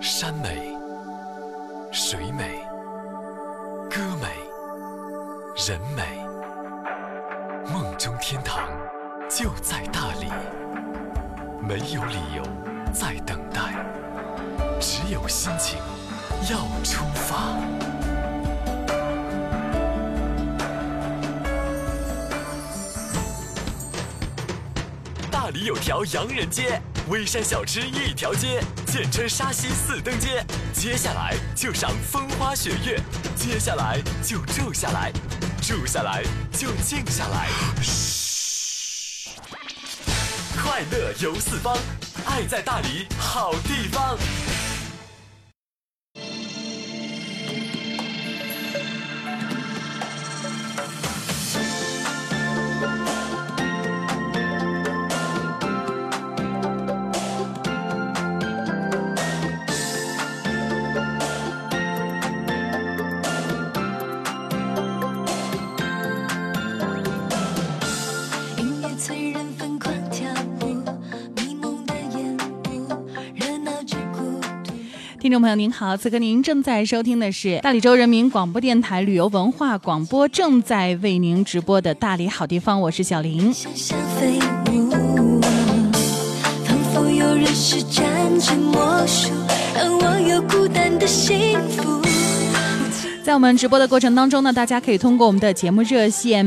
山美、水美、歌美、人美，梦中天堂就在大理，没有理由再等待，只有心情要出发。大理有条洋人街，微山小吃一条街，简称沙溪四灯街。接下来就赏风花雪月，接下来就住下来，住下来就静下来。嘘，快乐游四方，爱在大理好地方。 听众朋友您好，此刻您正在收听的是大理州人民广播电台旅游文化广播，正在为您直播的大理好地方，我是小林。仿佛有人施展着魔术，让我有孤单的幸福。在我们直播的过程当中呢，大家可以通过我们的节目热线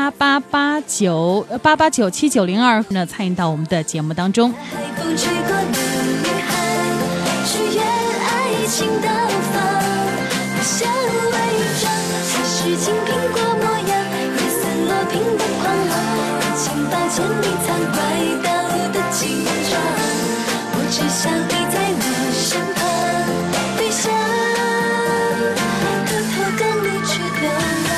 88897902呢参与到我们的节目当中。海风吹过的女孩，许愿爱情的方，不想伪装，还是金苹果模样，夜色落平的狂浪，爱情把千里藏怪盗的紧张，我只想你在我身旁，飞翔，偷偷跟你去流浪。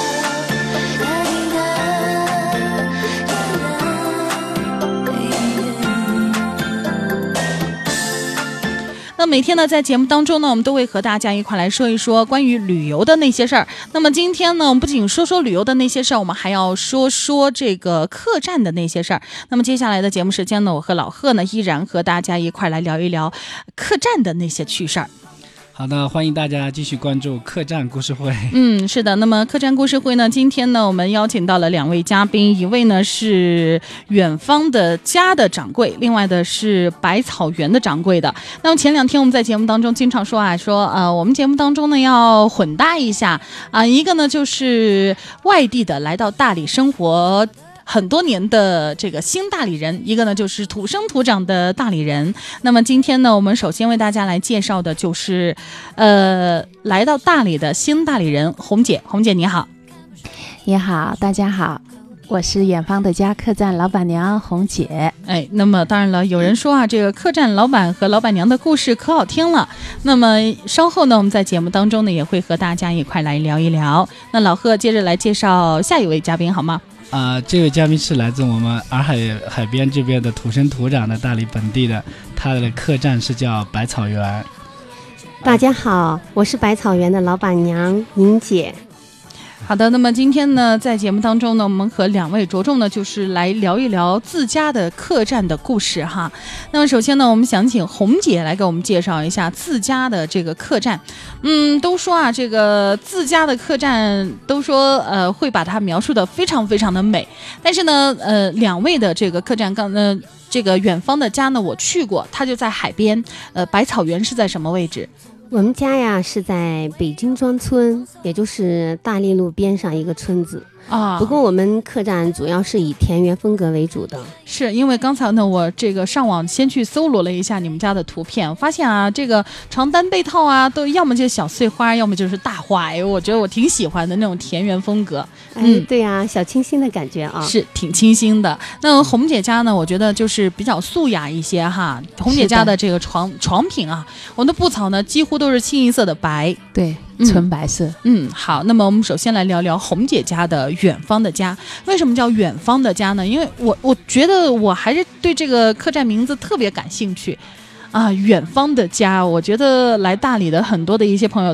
那每天呢，在节目当中呢，我们都会和大家一块来说一说关于旅游的那些事儿。那么今天呢，我们不仅说说旅游的那些事儿，我们还要说说这个客栈的那些事儿。那么接下来的节目时间呢，我和老贺呢，依然和大家一块来聊一聊客栈的那些趣事儿。 好的，欢迎大家继续关注客栈故事会。 是的，那么客栈故事会呢，今天呢，我们邀请到了两位嘉宾，一位呢是远方的家的掌柜，另外的是百草园的掌柜的。那么前两天我们在节目当中经常说我们节目当中呢要混搭一下一个呢就是外地的来到大理生活很多年的这个新大理人，一个呢就是土生土长的大理人。那么今天呢，我们首先为大家来介绍的就是来到大理的新大理人红姐。红姐你好。 你好，大家好，我是远方的家客栈老板娘红姐。 那么当然了，有人说这个客栈老板和老板娘的故事可好听了。那么稍后呢，我们在节目当中呢也会和大家一块来聊一聊。那老贺接着来介绍下一位嘉宾好吗？ 这位嘉宾是来自我们洱海边这边的土生土长的大理本地的，他的客栈是叫百草园。 大家好，我是百草园的老板娘宁姐。 好的，那么今天呢，在节目当中呢，我们和两位着重呢，就是来聊一聊自家的客栈的故事哈。那么首先呢，我们想请红姐来给我们介绍一下自家的这个客栈。都说这个自家的客栈都说会把它描述的非常非常的美，但是呢，两位的这个客栈这个远方的家呢，我去过，它就在海边。百草园是在什么位置？ 我们家呀是在北京庄村，也就是大利路边上一个村子不过我们客栈主要是以田园风格为主的。 是因为刚才呢，我这个上网先去搜罗了一下你们家的图片，我发现这个床单被套都要么就是小碎花，要么就是大花。我觉得我挺喜欢的那种田园风格。 对呀，小清新的感觉是挺清新的。那红姐家呢，我觉得就是比较素雅一些哈。红姐家的这个床品我们的布草呢几乎都是清一色的白。 对，纯白色。 好，那么我们首先来聊聊红姐家的远方的家。为什么叫远方的家呢？因为我觉得我还是对这个客栈名字特别感兴趣远方的家。我觉得来大理的很多的一些朋友都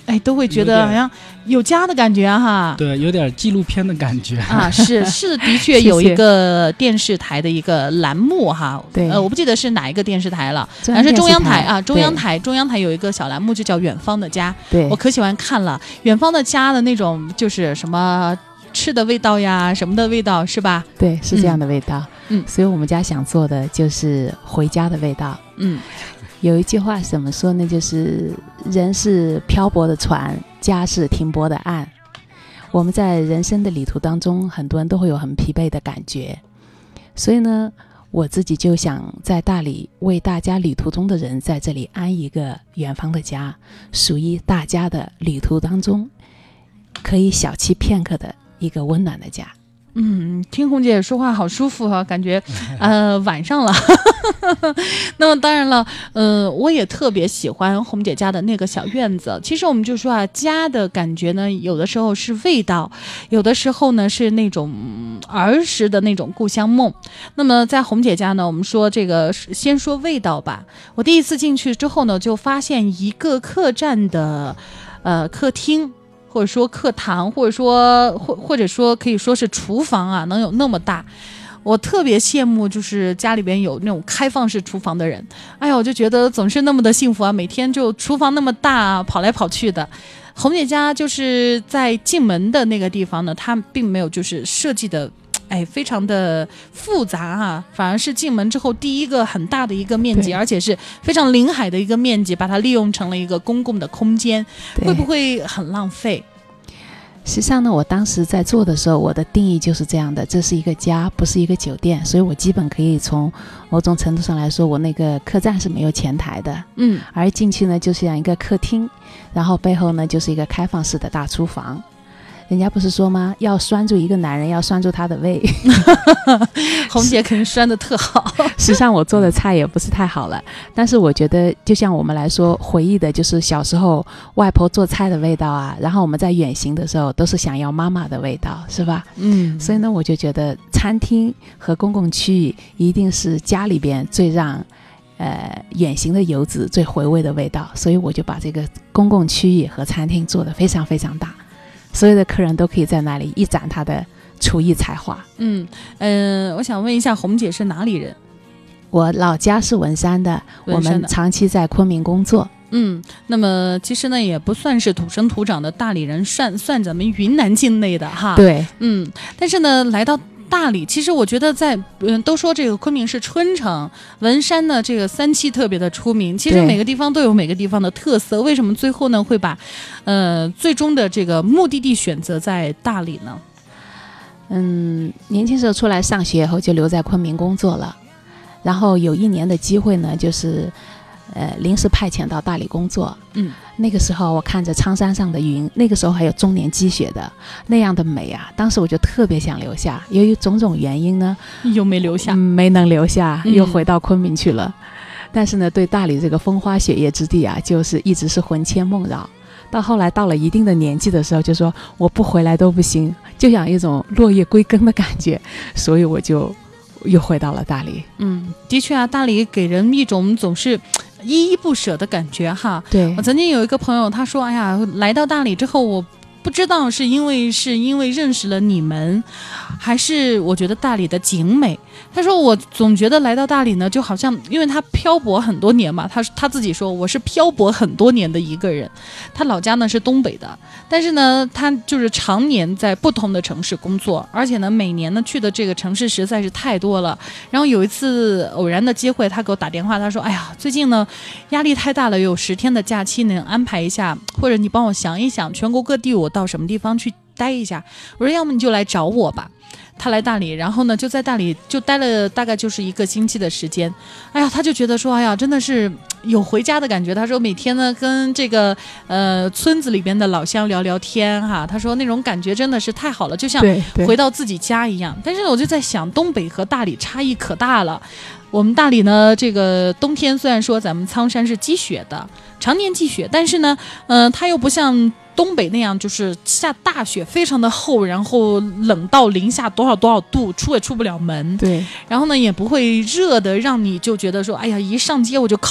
都会觉得好像有家的感觉哈。 对，有点纪录片的感觉啊，是，的确有一个电视台的一个栏目哈。 对， 我不记得是哪一个电视台了，还是中央台啊？中央台有一个小栏目就叫《远方的家》， 对， 我可喜欢看了。远方的家的那种就是什么吃的味道呀，什么的味道是吧？ 对，是这样的味道。所以我们家想做的就是回家的味道。有一句话怎么说呢？就是人是漂泊的船，家是停泊的岸。我们在人生的旅途当中，很多人都会有很疲惫的感觉，所以呢，我自己就想在大理为大家旅途中的人在这里安一个远方的家，属于大家的旅途当中可以小憩片刻的一个温暖的家。 听红姐说话好舒服哈，感觉晚上了。那么当然了，我也特别喜欢红姐家的那个小院子。其实我们就说啊，家的感觉呢，有的时候是味道，有的时候呢是那种儿时的那种故乡梦。那么在红姐家呢，我们说这个先说味道吧。我第一次进去之后呢，就发现一个客栈的客厅，或者说课堂，或者说可以说是厨房啊，能有那么大。我特别羡慕就是家里边有那种开放式厨房的人。哎呀，我就觉得总是那么的幸福啊，每天就厨房那么大啊，跑来跑去的。红姐家就是在进门的那个地方呢，它并没有就是设计的非常的复杂啊，反而是进门之后第一个很大的一个面积，而且是非常临海的一个面积，把它利用成了一个公共的空间，会不会很浪费？ 实际上呢，我当时在做的时候，我的定义就是这样的，这是一个家，不是一个酒店，所以我基本可以从某种程度上来说，我那个客栈是没有前台的，而进去呢就是像一个客厅，然后背后呢就是一个开放式的大厨房。人家不是说吗？要拴住一个男人，要拴住他的胃。 红姐肯定拴得特好。 实际上我做的菜也不是太好了，但是我觉得就像我们来说，回忆的就是小时候外婆做菜的味道啊，然后我们在远行的时候都是想要妈妈的味道，是吧？所以呢，我就觉得餐厅和公共区域一定是家里边最让远行的游子最回味的味道，所以我就把这个公共区域和餐厅做得非常非常大，所有的客人都可以在那里一展他的厨艺才华。 我想问一下，红姐是哪里人？ 我老家是文山的，我们长期在昆明工作。 那么其实呢，也不算是土生土长的大理人，算咱们云南境内的哈。 对， 但是呢，来到大理，其实我觉得在都说这个昆明是春城，文山呢这个三七特别的出名。其实每个地方都有每个地方的特色，为什么最后呢会把最终的这个目的地选择在大理呢？ 年轻时候出来上学以后就留在昆明工作了，然后有一年的机会呢，就是临时派遣到大理工作。那个时候我看着苍山上的云，那个时候还有终年积雪的那样的美啊，当时我就特别想留下，由于种种原因呢又没留下， 没能留下，又回到昆明去了。但是呢，对大理这个风花雪月之地啊，就是一直是魂牵梦绕。到后来到了一定的年纪的时候，就说我不回来都不行，就想一种落叶归根的感觉，所以我就又回到了大理。 的确啊，大理给人一种总是依依不舍的感觉哈。 对， 我曾经有一个朋友，他说：“哎呀，来到大理之后，我不知道是因为认识了你们，还是我觉得大理的景美。”他说：“我总觉得来到大理呢，就好像因为他漂泊很多年嘛，他自己说我是漂泊很多年的一个人。他老家呢是东北的，但是呢，他就是常年在不同的城市工作，而且呢，每年呢去的这个城市实在是太多了。然后有一次偶然的机会，他给我打电话，他说：‘哎呀，最近呢压力太大了，有10天的假期能安排一下，或者你帮我想一想，全国各地我到什么地方去待一下。’我说：‘要么你就来找我吧。’他来大理，然后呢就在大理就待了大概就是1个星期的时间。哎呀，他就觉得说，哎呀，真的是有回家的感觉。他说每天呢跟这个村子里边的老乡聊聊天哈，他说那种感觉真的是太好了，就像回到自己家一样。但是我就在想，东北和大理差异可大了。我们大理呢，这个冬天虽然说咱们苍山是积雪的，常年积雪，但是呢，它又不像东北那样就是下大雪非常的厚，然后冷到零下多少度，出也出不了门。 对， 然后呢也不会热的让你就觉得说，哎呀，一上街我就烤得不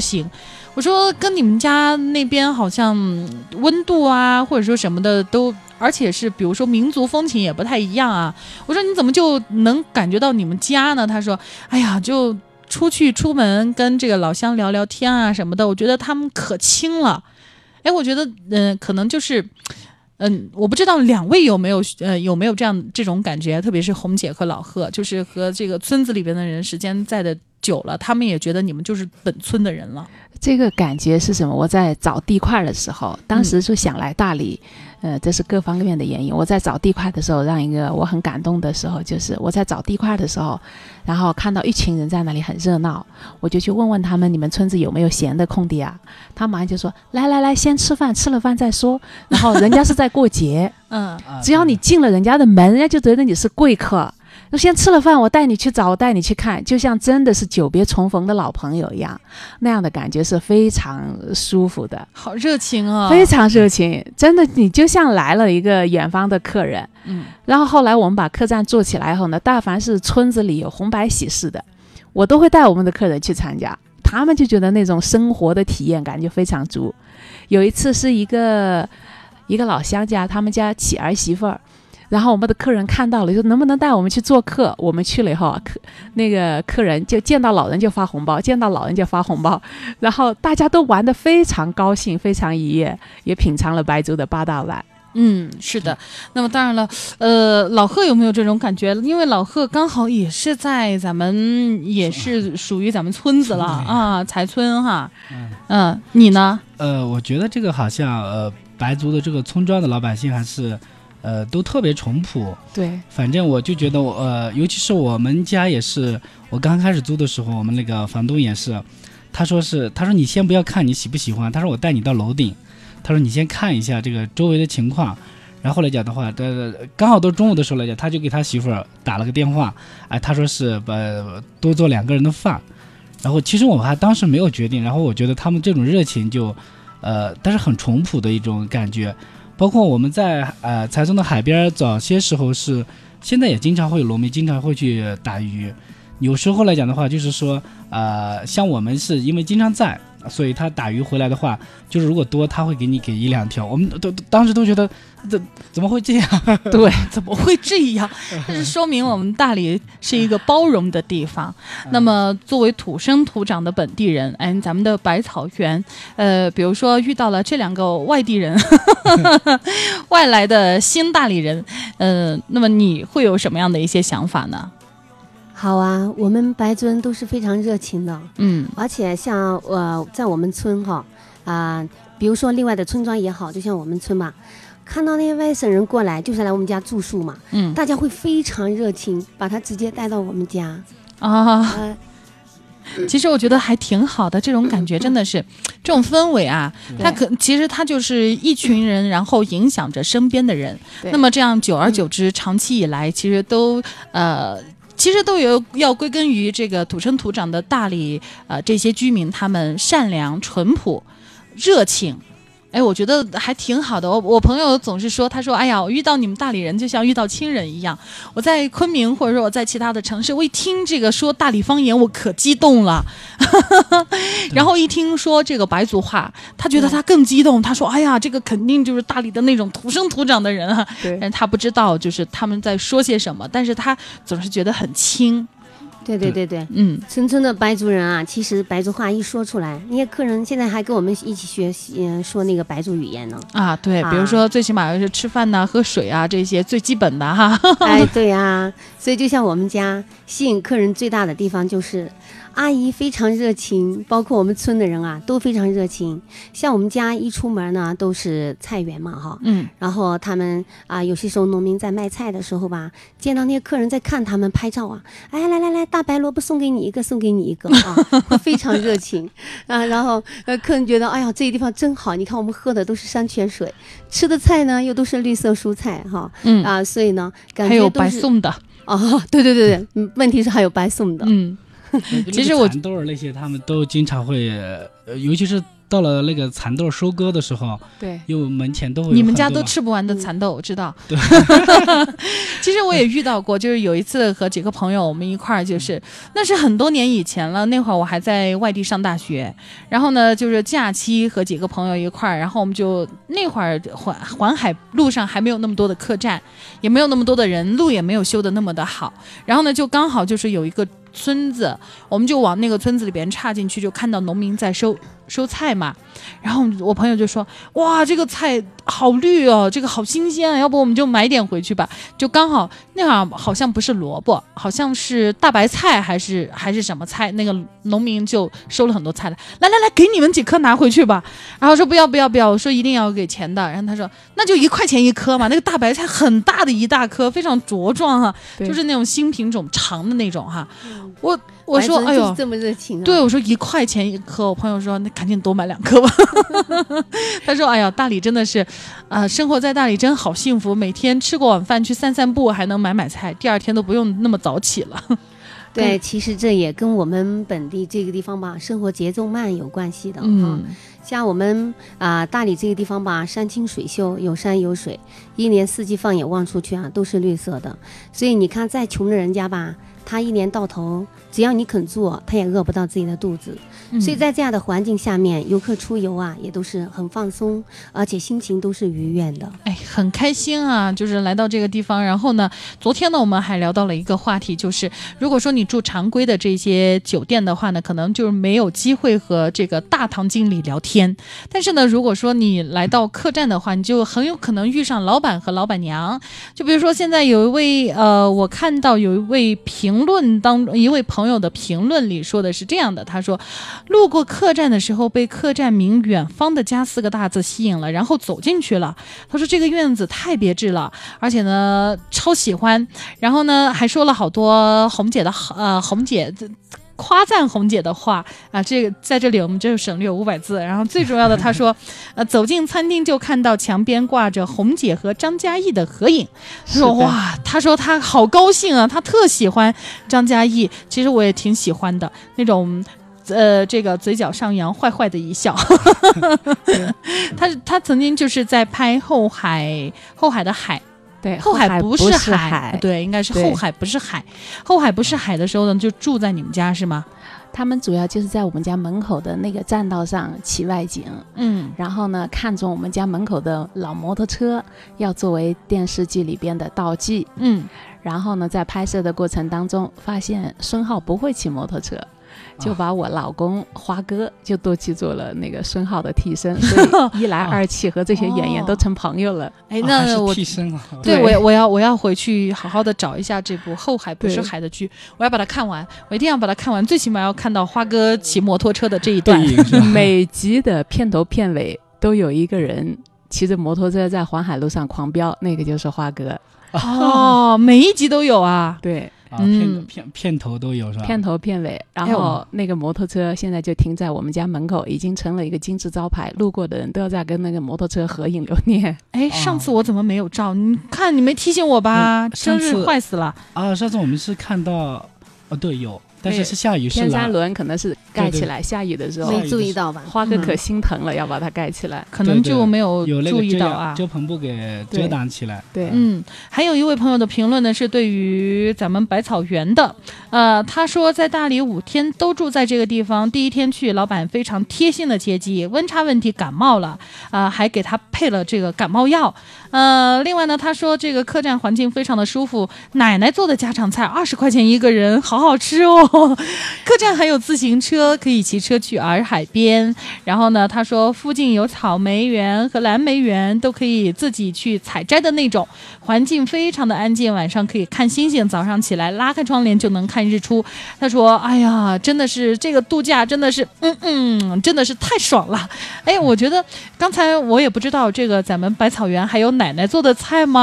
行。我说跟你们家那边好像温度啊或者说什么的都，而且是比如说民族风情也不太一样啊。我说你怎么就能感觉到你们家呢？他说哎呀，就出门跟这个老乡聊聊天啊什么的，我觉得他们可亲了。哎，我觉得可能就是我不知道两位有没有这种感觉，特别是红姐和老贺，就是和这个村子里边的人时间在的久了，他们也觉得你们就是本村的人了。 这个感觉是什么？我在找地块的时候，当时就想来大理，这是各方面的原因。我在找地块的时候，让一个我很感动的时候，就是我在找地块的时候，然后看到一群人在那里很热闹，我就去问问他们，你们村子有没有闲的空地啊？他马上就说来，先吃饭，吃了饭再说。然后人家是在过节，只要你进了人家的门，人家就觉得你是贵客。先吃了饭，我带你去找，我带你去看，就像真的是久别重逢的老朋友一样，那样的感觉是非常舒服的。 好热情啊， 非常热情，真的，你就像来了一个远方的客人。然后后来我们把客栈做起来后呢，大凡是村子里有红白喜事的，我都会带我们的客人去参加，他们就觉得那种生活的体验感就非常足。有一次是一个老乡家，他们家娶儿媳妇儿，然后我们的客人看到了，说能不能带我们去做客？我们去了以后，那个客人就见到老人就发红包，见到老人就发红包，然后大家都玩得非常高兴，非常愉悦，也品尝了白族的8大碗。 是的。那么当然了，老贺有没有这种感觉？因为老贺刚好也是在咱们，也是属于咱们村子了啊，才村哈。你呢？ 我觉得这个好像白族的这个村庄的老百姓还是。都特别淳朴。 对， 反正我就觉得尤其是我们家也是，我刚开始租的时候，我们那个房东也是，他说你先不要看你喜不喜欢，他说我带你到楼顶，他说你先看一下这个周围的情况，然后来讲的话，刚好都中午的时候来讲，他就给他媳妇儿打了个电话，他说是多做2个人的饭，然后其实我们还当时没有决定，然后我觉得他们这种热情就但是很淳朴的一种感觉。包括我们在才村的海边，早些时候现在也经常会有农民经常会去打鱼，有时候来讲的话就是说像我们是因为经常在，所以他打鱼回来的话，就是如果多他会给你给1-2条，我们当时都觉得怎么会这样？ 对，怎么会这样？这是说明我们大理是一个包容的地方。那么作为土生土长的本地人，咱们的百草园，比如说遇到了这2个外地人外来的新大理人，那么你会有什么样的一些想法呢？ 好啊，我们白族人都是非常热情的，而且像在我们村比如说另外的村庄也好，就像我们村吧，看到那些外省人过来，就是来我们家住宿嘛，大家会非常热情，把他直接带到我们家其实我觉得还挺好的，这种感觉真的是这种氛围啊，其实它就是一群人，然后影响着身边的人，那么这样久而久之，长期以来其实都要归根于这个土生土长的大理这些居民，他们善良、淳朴、热情。我觉得还挺好的。我朋友总是说，他说哎呀，我遇到你们大理人就像遇到亲人一样。我在昆明或者说我在其他的城市，我一听这个说大理方言，我可激动了然后一听说这个白族话，他觉得他更激动，他说哎呀，这个肯定就是大理的那种土生土长的人啊。但他不知道就是他们在说些什么，但是他总是觉得很亲。 对，村村的白族人啊，其实白族话一说出来，那些客人现在还跟我们一起学说那个白族语言呢。 对，比如说最起码是吃饭呐、喝水啊这些最基本的哈。 对啊，所以就像我们家吸引客人最大的地方就是阿姨非常热情，包括我们村的人啊都非常热情。像我们家一出门呢都是菜园嘛哈，然后他们有些时候农民在卖菜的时候吧，见到那些客人在看他们拍照啊，来大白萝卜送给你一个会非常热情然后客人觉得哎呀这个地方真好，你看我们喝的都是山泉水，吃的菜呢又都是绿色蔬菜哈，所以呢感觉还有白送的对，问题是还有白送的。 其实蚕豆那些他们都经常会，尤其是到了那个蚕豆收割的时候， 对， 又门前都会有你们家很多都吃不完的蚕豆，我知道。 对其实我也遇到过，就是有一次和几个朋友我们一块儿，就是那是很多年以前了，那会儿我还在外地上大学，然后呢就是假期和几个朋友一块儿，然后我们就那会儿环海路上还没有那么多的客栈，也没有那么多的人，路也没有修得那么的好，然后呢就刚好就是有一个村子，我们就往那个村子里边插进去，就看到农民在收菜嘛，然后我朋友就说，哇，这个菜好绿哦，这个好新鲜啊，要不我们就买点回去吧。就刚好那会儿好像不是萝卜，好像是大白菜还是什么菜，那个农民就收了很多菜来，来，给你们几颗拿回去吧。然后说不要，我说一定要给钱的。然后他说那就1块钱1颗嘛，那个大白菜很大的一大颗，非常茁壮哈，就是那种新品种长的那种哈。我说哎呦， 这么热情啊！ 对，我说1块钱1颗，我朋友说那赶紧多买2颗吧。他说哎呀，大理真的是，生活在大理真好幸福，每天吃过晚饭去散散步，还能买菜，第2天都不用那么早起了。 对，其实这也跟我们本地这个地方吧，生活节奏慢有关系的像我们大理这个地方吧，山清水秀，有山有水，一年四季放眼望出去都是绿色的。所以你看，再穷的人家吧，他一年到头，只要你肯做，他也饿不到自己的肚子。所以在这样的环境下面，游客出游也都是很放松，而且心情都是愉悦的。 哎，很开心啊，就是来到这个地方。然后呢，昨天呢，我们还聊到了一个话题，就是如果说你住常规的这些酒店的话呢，可能就是没有机会和这个大堂经理聊天。但是呢，如果说你来到客栈的话，你就很有可能遇上老板和老板娘。就比如说现在有一位我看到有一位评论一位朋友的评论里说的是这样的，他说路过客栈的时候被客栈名远方的家4个大字吸引了，然后走进去了。他说这个院子太别致了，而且呢超喜欢，然后呢还说了好多红姐夸赞红姐的话这个在这里我们就省略500字。然后最重要的他说走进餐厅就看到墙边挂着红姐和张嘉译的合影。他说哇，他说他好高兴啊，他特喜欢张嘉译，其实我也挺喜欢的那种这个嘴角上扬坏坏的一笑。他曾经就是在拍后海的海， 对， 后海不是海， 对，应该是后海不是海。后海不是海的时候呢，就住在你们家是吗？ 他们主要就是在我们家门口的那个栈道上起外景，然后呢看中我们家门口的老摩托车，要作为电视剧里边的道具，然后呢在拍摄的过程当中发现孙浩不会骑摩托车，就把我老公花哥就多去做了那个孙浩的替身，所以一来二去和这些演员都成朋友了。 哎，那我替身啊， 对，我要回去好好的找一下这部《后海不是海》的剧，我要把它看完，我一定要把它看完，最起码要看到花哥骑摩托车的这一段。 每集的片头片尾都有一个人骑着摩托车在环海路上狂飙，那个就是花哥。 每一集都有啊？ 对。 片头都有是吧？ 片头片尾，然后那个摩托车现在就停在我们家门口，已经成了一个金字招牌，路过的人都要在跟那个摩托车合影留念。 哎，上次我怎么没有照？你看你没提醒我吧？真是坏死了啊！上次我们是看到，对，有。但是下雨是天山轮可能是盖起来，下雨的时候没注意到吧？ 花哥可心疼了，要把它盖起来， 可能就没有注意到啊，遮棚布给遮挡起来。 对， 还有一位朋友的评论呢，是对于咱们百草园的，他说在大理5天都住在这个地方，第1天去，老板非常贴心的接机，温差问题感冒了，还给他配了这个感冒药。另外呢，他说这个客栈环境非常的舒服，奶奶做的家常菜20块钱1个人，好好吃哦。客栈还有自行车，可以骑车去洱海边。然后呢，他说附近有草莓园和蓝莓园，都可以自己去采摘的那种，环境非常的安静，晚上可以看星星，早上起来拉开窗帘就能看日出。他说哎呀，真的是这个度假真的是真的是太爽了。哎，我觉得刚才我也不知道这个咱们百草园还有奶奶做的菜吗？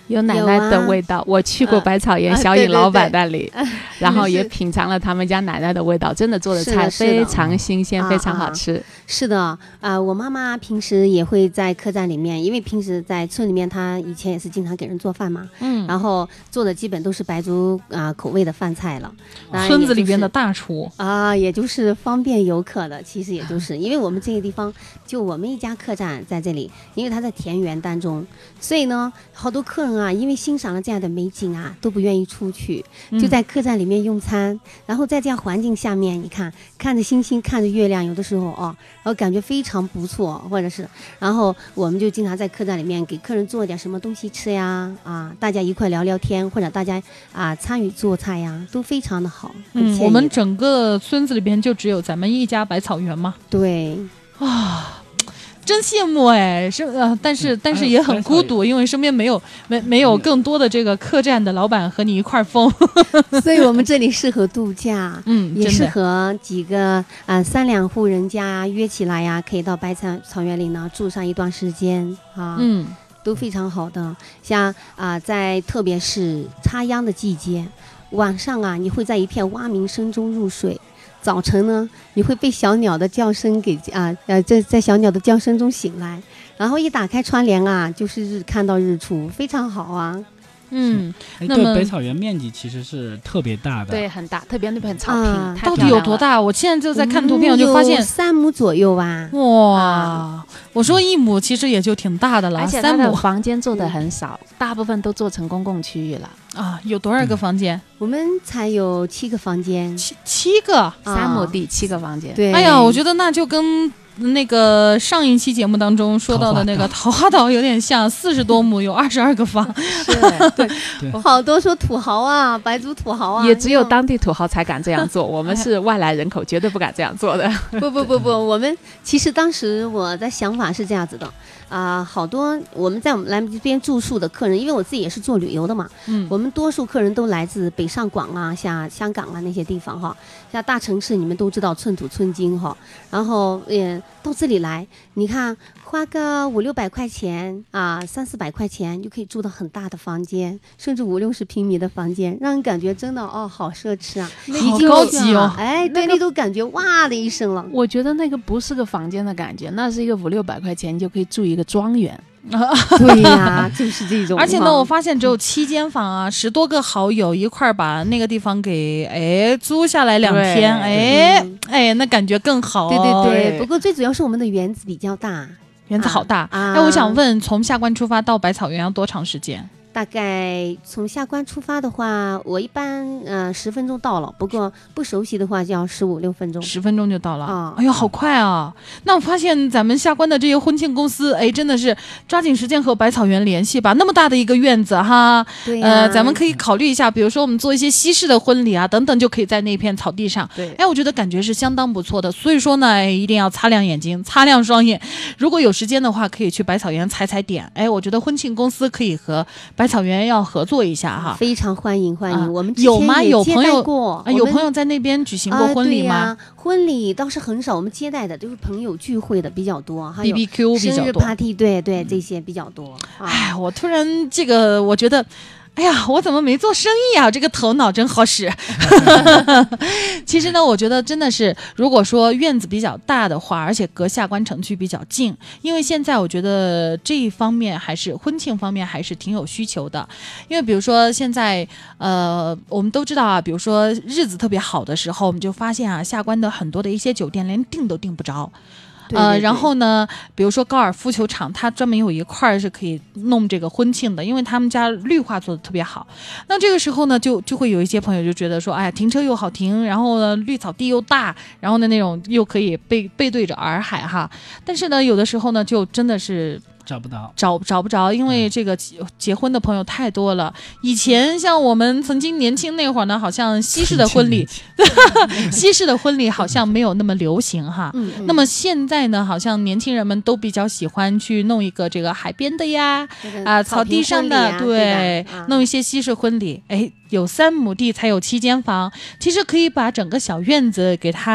有奶奶的味道。我去过百草园小尹老板那里，然后也品尝了他们家奶奶的味道，真的做的菜非常新鲜，非常好吃。 是的，我妈妈平时也会在客栈里面，因为平时在村里面，她以前也是经常给人做饭嘛，然后做的基本都是白族口味的饭菜了。 村子里边的大厨也就是方便游客的，其实也就是因为我们这个地方就我们一家客栈在这里，因为它在田园当中，所以呢，好多客人因为欣赏了这样的美景都不愿意出去，就在客栈里面用餐，然后在这样环境下面，你看着星星，看着月亮，有的时候然后感觉非常不错，或者是，然后我们就经常在客栈里面给客人做点什么东西吃呀，大家一块聊聊天，或者大家参与做菜呀，都非常的好。 我们整个村子里边就只有咱们一家百草园吗？ 对真羡慕但是也很孤独，因为身边没有更多的这个客栈的老板和你一块疯， 所以我们这里适合度假，也适合几个3两户人家约起来呀，可以到百草园里呢住上一段时间都非常好的。像在特别是插秧的季节，晚上你会在一片蛙鸣声中入睡。早晨呢，你会被小鸟的叫声给在小鸟的叫声中醒来，然后一打开窗帘就是看到日出，非常好啊。 那么百草园面积其实是特别大的， 对，很大，特别那片草坪， 到底有多大？我现在就在看图片，我就发现 3亩左右吧。 哇，我说1亩其实也就挺大的了， 而且它的房间做的很少，大部分都做成公共区域了。 有多少个房间？ 我们才有7个房间 ，7个 ，3亩地7个房间。 对， 哎呀，我觉得那就跟那个上一期节目当中说到的那个桃花岛有点像，40多亩有22个房， 对，好多说土豪白族土豪也只有当地土豪才敢这样做，我们是外来人口，绝对不敢这样做的。 不，我们其实当时我的想法是这样子的。好多我们在我们来这边住宿的客人，因为我自己也是做旅游的嘛，我们多数客人都来自北上广像香港那些地方像大城市你们都知道寸土寸金然后到这里来，你看花个500-600块钱300-400块钱就可以住到很大的房间，甚至50-60平米的房间，让人感觉真的好奢侈好高级对，那都感觉哇的一声了。 我觉得那个不是个房间的感觉，那是一个500-600块钱就可以住一个庄园。 对呀，就是这种。 而且呢，我发现只有7间房10多个好友一块把那个地方给租下来2天，那感觉更好。 对。不过最主要是我们的园子比较大， 园子好大。我想问，从下关出发到百草园要多长时间？ 大概从下关出发的话，我一般10分钟到了，不过不熟悉的话就要15-16分钟 ，10分钟就到了。哎呦，好快啊！那我发现咱们下关的这些婚庆公司，真的是抓紧时间和百草园联系吧。那么大的一个院子对咱们可以考虑一下，比如说我们做一些西式的婚礼等等，就可以在那片草地上。 对， 我觉得感觉是相当不错的。所以说呢，一定要擦亮眼睛，擦亮双眼。如果有时间的话，可以去百草园踩踩点。我觉得婚庆公司可以和百草园要合作一下非常欢迎。我们有吗？有朋友有朋友在那边举行过婚礼吗？ 婚礼倒是很少，我们接待的都是朋友聚会的比较多，还有 BBQ 比较多， 生日 party， 对，这些比较多。 我突然我觉得。我怎么没做生意啊？这个头脑真好使。其实呢，我觉得真的是，如果说院子比较大的话，而且隔下关城区比较近，因为现在我觉得这一方面还是婚庆方面还是挺有需求的。因为比如说现在我们都知道比如说日子特别好的时候，我们就发现下关的很多的一些酒店连订都订不着。 对， 然后呢，比如说高尔夫球场，它专门有一块是可以弄这个婚庆的，因为他们家绿化做的特别好。那这个时候呢，就会有一些朋友就觉得说，停车又好停，然后呢，绿草地又大，然后呢那种又可以背对着洱海但是呢，有的时候呢，就真的是。找不着，因为这个结婚的朋友太多了。以前像我们曾经年轻那会儿呢，好像西式的婚礼，西式的婚礼好像没有那么流行那么现在呢，好像年轻人们都比较喜欢去弄一个这个海边的呀，草地上的，对，弄一些西式婚礼。有3亩地才有7间房，其实可以把整个小院子给它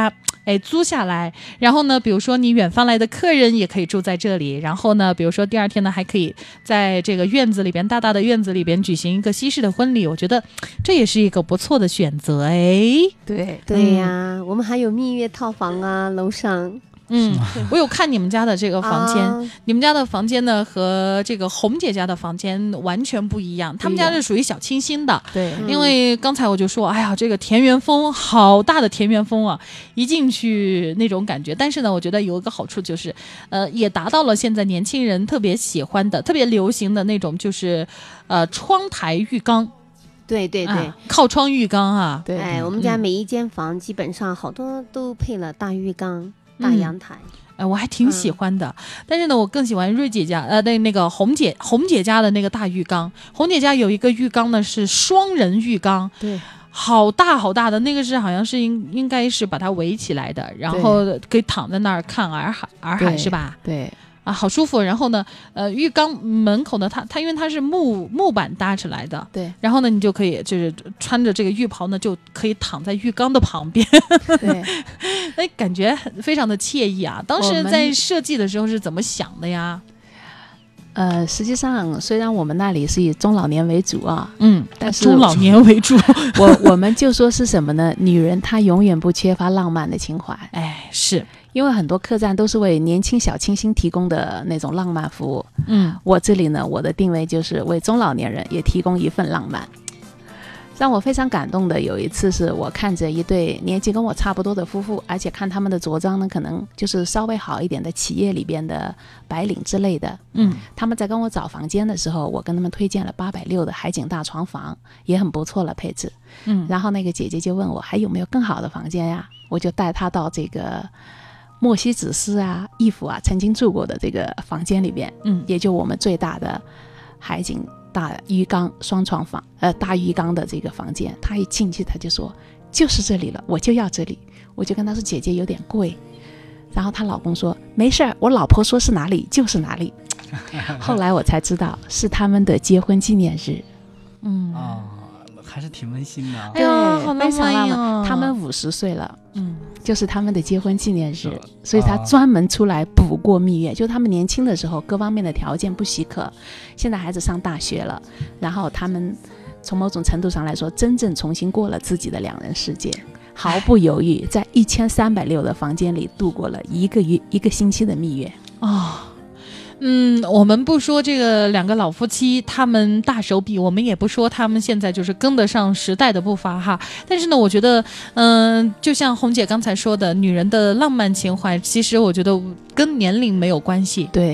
租下来，然后呢，比如说你远方来的客人也可以住在这里，然后呢，比如说第二天呢，还可以在这个院子里边，大大的院子里边举行一个西式的婚礼，我觉得这也是一个不错的选择。 对呀，我们还有蜜月套房啊，楼上。 我有看你们家的这个房间，你们家的房间呢和这个红姐家的房间完全不一样，他们家是属于小清新的。 对， 因为刚才我就说，哎呀，这个田园风好大的田园风啊，一进去那种感觉。但是呢，我觉得有一个好处就是，也达到了现在年轻人特别喜欢的、特别流行的那种，就是窗台浴缸。 对， 靠窗浴缸啊。 对，我们家每一间房基本上好多都配了大浴缸。大阳台， 我还挺喜欢的。但是呢，我更喜欢瑞姐家，那个红姐家的那个大浴缸。红姐家有一个浴缸呢，是双人浴缸， 对， 好大好大的，那个是好像是应该是把它围起来的，然后可以躺在那儿看洱海是吧？ 对。 啊，好舒服。然后呢，浴缸门口呢，它因为它是木板搭起来的， 对。 然后呢，你就可以就是穿着这个浴袍呢，就可以躺在浴缸的旁边， 对， 哎，感觉非常的惬意啊。当时在设计的时候是怎么想的呀？ 实际上虽然我们那里是以中老年为主啊，但是中老年为主， 我们就说是什么呢？女人她永远不缺乏浪漫的情怀， 哎，是。 因为很多客栈都是为年轻小清新提供的那种浪漫服务，我这里呢，我的定位就是为中老年人也提供一份浪漫。让我非常感动的有一次是我看着一对年纪跟我差不多的夫妇，而且看他们的着装呢，可能就是稍微好一点的企业里边的白领之类的，他们在跟我找房间的时候，我跟他们推荐了860的海景大床房，也很不错了配置，然后那个姐姐就问我还有没有更好的房间呀，我就带她到这个莫西子诗啊、义父啊曾经住过的这个房间里边，也就我们最大的海景大浴缸双床房，大浴缸的这个房间。他一进去他就说就是这里了，我就要这里。我就跟他说姐姐有点贵，然后她老公说没事儿，我老婆说是哪里就是哪里。后来我才知道是他们的结婚纪念日。 还是挺温馨的。 对，好浪漫呀！他们50岁了，就是他们的结婚纪念日，所以他专门出来补过蜜月。就他们年轻的时候，各方面的条件不许可，现在孩子上大学了，然后他们从某种程度上来说，真正重新过了自己的2人世界，毫不犹豫，在1360的房间里度过了一个星期的蜜月。 我们不说这个2个老夫妻他们大手笔，我们也不说他们现在就是跟得上时代的步伐哈。但是呢，我觉得，就像红姐刚才说的，女人的浪漫情怀，其实我觉得跟年龄没有关系。 对，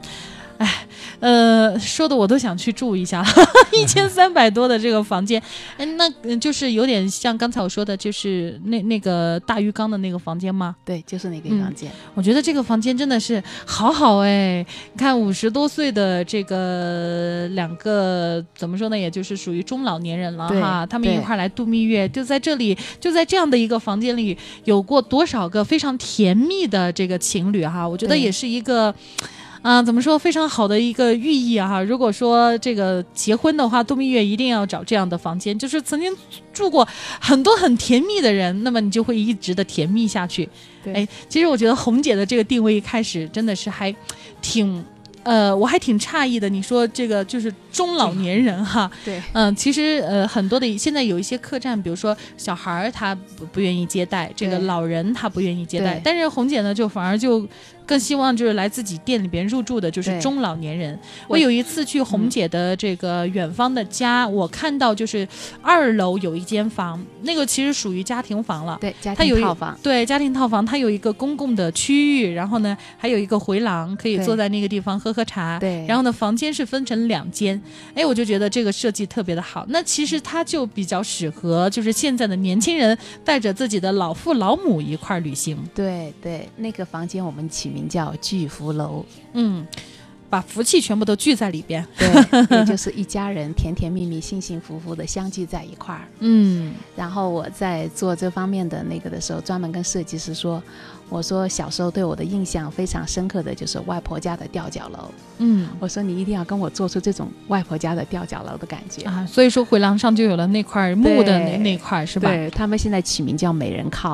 说的我都想去住一下，1300多的这个房间，那就是有点像刚才我说的，就是那个大浴缸的那个房间吗？ 对，就是那个房间。 我觉得这个房间真的是好哎，看50多岁的这个2个怎么说呢，也就是属于中老年人了哈，他们一块来度蜜月，就在这里，就在这样的一个房间里，有过多少个非常甜蜜的这个情侣哈，我觉得也是一个。怎么说，非常好的一个寓意啊！如果说这个结婚的话，度蜜月一定要找这样的房间，就是曾经住过很多很甜蜜的人，那么你就会一直的甜蜜下去。其实我觉得红姐的这个定位一开始真的是还挺。我还挺诧异的，你说这个就是中老年人哈， 对， 其实很多的现在有一些客栈，比如说小孩他不愿意接待，这个老人他不愿意接待，但是红姐呢就反而就更希望就是来自己店里边入住的就是中老年人。我有一次去红姐的这个远方的家，我看到就是2楼有一间房，那个其实属于家庭房了， 对，家庭套房， 对，家庭套房，它有一个公共的区域，然后呢还有一个回廊，可以坐在那个地方喝茶， 对， 然后呢房间是分成2间，我就觉得这个设计特别的好。那其实它就比较适合就是现在的年轻人带着自己的老父老母一块旅行。 对对，那个房间我们起名叫聚福楼， 把福气全部都聚在里边， 对，也就是一家人甜甜蜜蜜、幸幸福福的相聚在一块儿。然后我在做这方面的那个的时候，专门跟设计师说，我说小时候对我的印象非常深刻的就是外婆家的吊脚楼。我说你一定要跟我做出这种外婆家的吊脚楼的感觉啊，所以说回廊上就有了那块木的那块是吧？ 对，他们现在起名叫美人靠。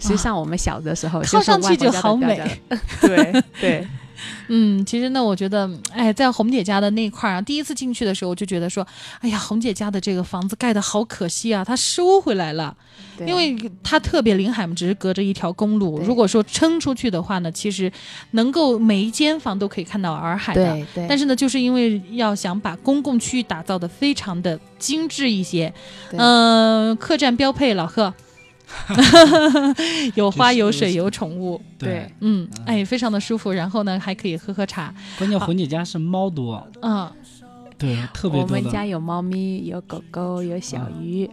实际上我们小的时候靠上去就好美。 对对。 其实呢，我觉得，在红姐家的那块啊，第一次进去的时候，我就觉得说，哎呀，红姐家的这个房子盖得好可惜啊，她收回来了，因为它特别临海嘛，只是隔着一条公路。如果说撑出去的话呢，其实能够每一间房都可以看到洱海的。 对。 但是呢，就是因为要想把公共区域打造的非常的精致一些，客栈标配老贺。有花有水有宠物， 对， 非常的舒服。然后呢，还可以喝茶。 关键红姐家是猫多，对，特别多。 我们家有猫咪，有狗狗，有小鱼，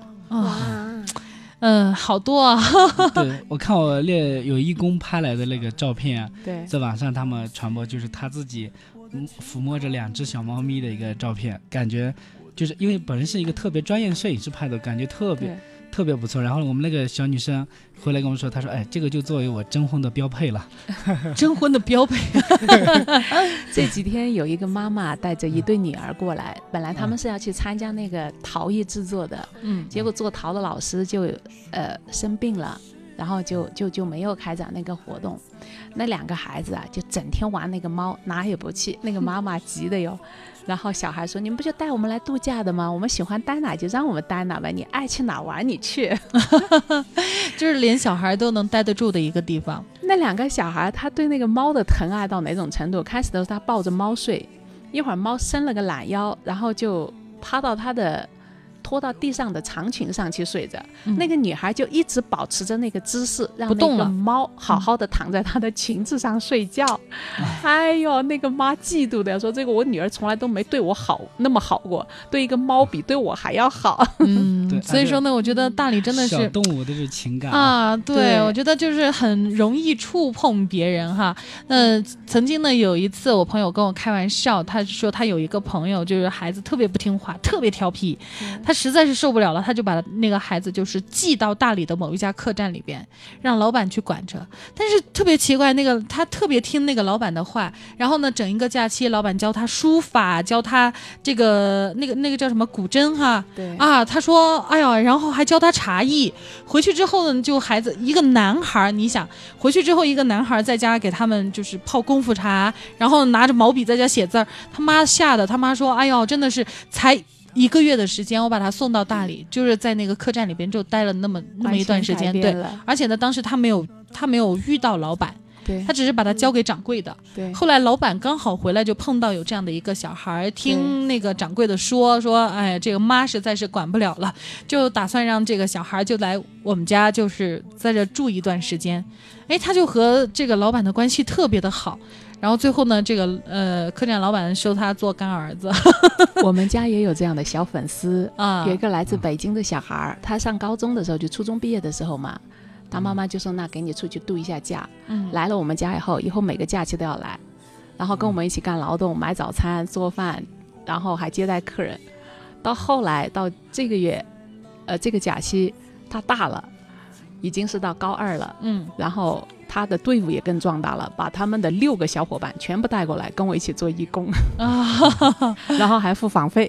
好多啊。 对，我看我有义工拍来的那个照片， 对， 在网上他们传播，就是他自己抚摸着2只小猫咪的一个照片，感觉就是因为本人是一个特别专业的摄影师拍的，感觉特别不错。然后我们那个小女生回来跟我说，她说这个就作为我征婚的标配了。 征婚的标配。 这几天有一个妈妈带着一对女儿过来，本来他们是要去参加那个陶艺制作的，结果做陶的老师就生病了，然后就没有开展那个活动。那2个孩子啊，就整天玩那个猫，哪也不去，那个妈妈急的哟。然后小孩说，你们不就带我们来度假的吗？我们喜欢待哪就让我们待哪吧，你爱去哪玩你去。 就是连小孩都能待得住的一个地方。 那2个小孩他对那个猫的疼爱到哪种程度，开始的时候他抱着猫睡，一会儿猫伸了个懒腰，然后就趴到他的拖到地上的长裙上去睡着，那个女孩就一直保持着那个姿势，让那个猫好好的躺在她的裙子上睡觉。哎呦，那个妈嫉妒的说，这个我女儿从来都没对我好那么好过，对一个猫比对我还要好。 所以说呢，我觉得大理真的是小动物的这情感啊，对，我觉得就是很容易触碰别人哈。曾经呢有一次我朋友跟我开玩笑，他说他有一个朋友就是孩子特别不听话，特别调皮，他实在是受不了了，他就把那个孩子就是寄到大理的某一家客栈里边，让老板去管着。但是特别奇怪，他特别听那个老板的话，然后呢整一个假期老板教他书法，教他这个那个叫什么古筝哈， 对啊，他说哎呀，然后还教他茶艺。回去之后呢，就孩子一个男孩，你想回去之后一个男孩在家给他们就是泡功夫茶，然后拿着毛笔在家写字儿，他妈吓得，他妈说哎呦，真的是才1个月的时间，我把他送到大理，就是在那个客栈里边就待了那么一段时间。对，而且呢当时他没有遇到老板， 对， 他只是把他交给掌柜的。 对， 后来老板刚好回来就碰到有这样的一个小孩，听那个掌柜的说哎，这个妈实在是管不了了，就打算让这个小孩就来我们家，就是在这住一段时间。哎，他就和这个老板的关系特别的好。然后最后呢，这个客栈老板收他做干儿子。 我们家也有这样的小粉丝啊， 有一个来自北京的小孩，他上高中的时候就初中毕业的时候嘛，他妈妈就说那给你出去度一下假，来了我们家以后每个假期都要来，然后跟我们一起干劳动，买早餐做饭，然后还接待客人。到后来到这个月这个假期他大了，已经是到高2了，然后他的队伍也更壮大了，把他们的6个小伙伴全部带过来跟我一起做义工然后还付房费